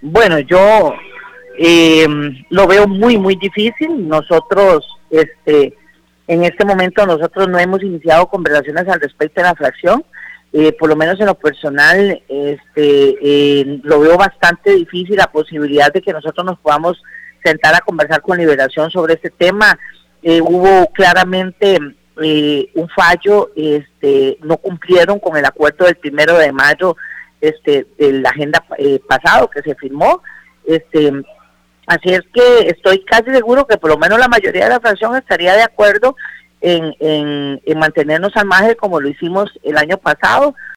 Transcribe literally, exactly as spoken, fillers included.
Bueno, yo eh, lo veo muy, muy difícil. Nosotros, este, en este momento, nosotros no hemos iniciado conversaciones al respecto de la fracción. Eh, por lo menos en lo personal, este, eh, lo veo bastante difícil la posibilidad de que nosotros nos podamos sentar a conversar con Liberación sobre este tema. Eh, hubo claramente eh, un fallo, este, no cumplieron con el acuerdo del primero de mayo, este, de la agenda eh, pasado que se firmó, este, así es que estoy casi seguro que por lo menos la mayoría de la fracción estaría de acuerdo en, en, en mantenernos al margen como lo hicimos el año pasado,